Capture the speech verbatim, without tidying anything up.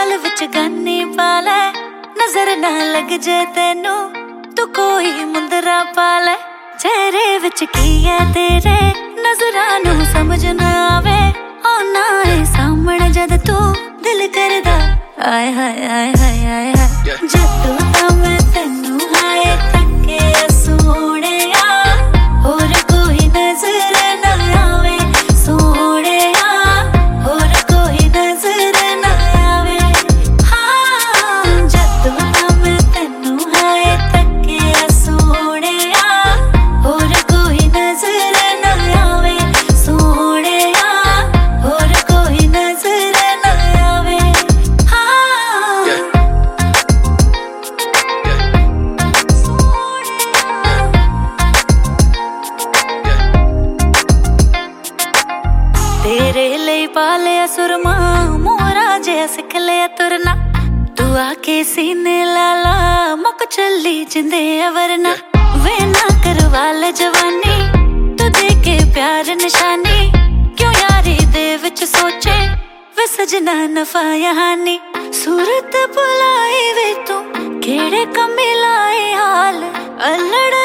गल विच गानी पा लै, नजर ना लग जे तेनू तू कोई मुंदरा पा लै। चेहरे विच की है तेरे नजरां नू समझ ना आवे, आना है सामने जद तू दिल करदा आए हाय आए हाय आए हाय। जदों दा मैं तेनू हाय तके सोहणिया, होर कोई नजर ना आवे सोहणिया, होर कोई नजर ना आवे। हाँ जदों दा मैं तेनू हाय तके सोहणिया, होर कोई नजर ना आवे सोहणिया, होर कोई नजर ना आवे। तेरे लिए पालिया सुरमा मोरा जे सिख लिया तुरना, तू आके सीने लाला मुक चली जिंदे अवरना। वे ना करवा ले जवानी तू दे के प्यार निशानी, क्यों यारी दे विच सोचे वे सजना नफा हानि। सूरत बुलाई वे तू केड़े कमी लाई हाल अल्लड़